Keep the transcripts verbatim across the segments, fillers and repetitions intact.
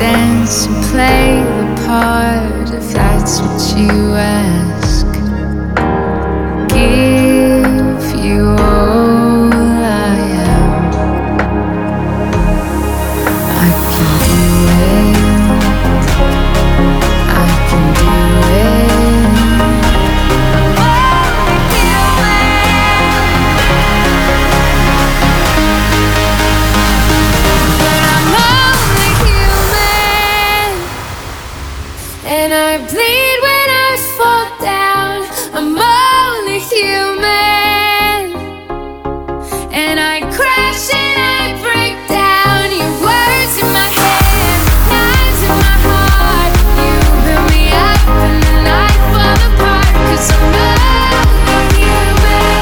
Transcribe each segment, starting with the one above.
dance and play the part if that's what you ask. Give you all I am. I can do it. I can do it. But I'm only human, and I bleed when I fall down. I'm only human, and I crash and I break down. Your words in my head, knives in my heart. You build me up and then I fall apart. 'Cause I'm only human.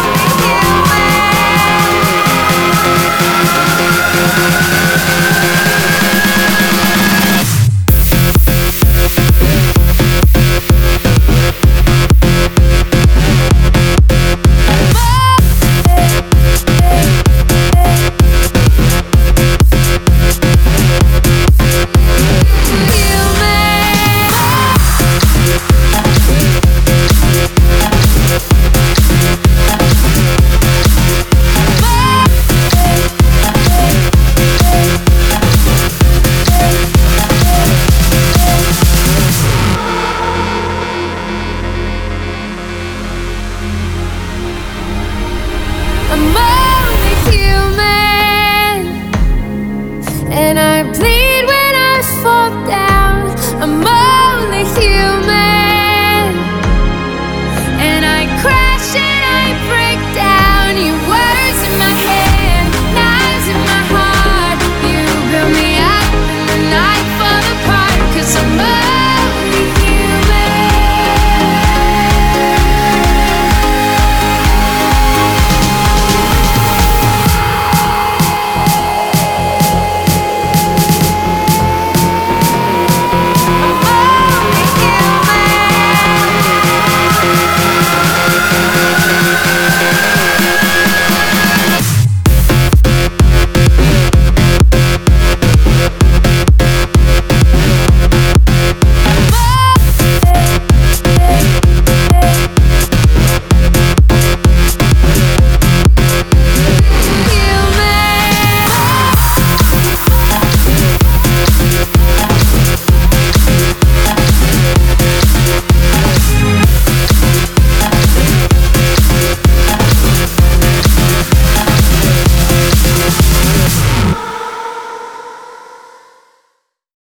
I'm only human.